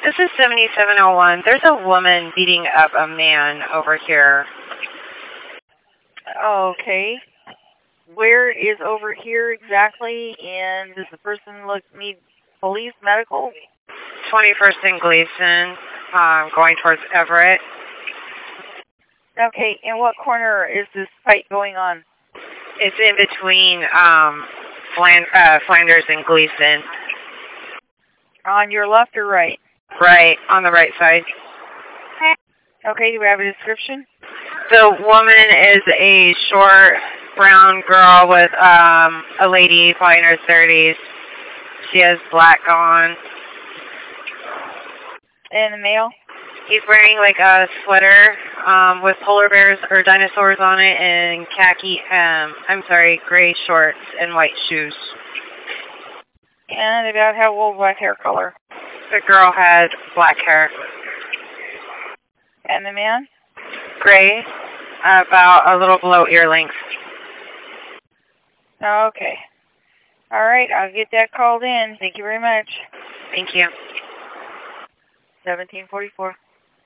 This is 7701. There's a woman beating up a man over here. Okay. Where is over here exactly? And does the person need police, medical? 21st and Gleason, going towards Everett. Okay, in what corner is this fight going on? It's in between Flanders and Gleason. On your left or right? Right, on the right side. Okay, do we have a description? The woman is a short, brown girl with a lady, probably in her 30s. She has black on. And the male? He's wearing like a sweater with polar bears or dinosaurs on it and gray shorts and white shoes. And about how old, what hair color? The girl had black hair. And the man? Gray, about a little below ear length. Okay. All right, I'll get that called in. Thank you very much. Thank you. 1744.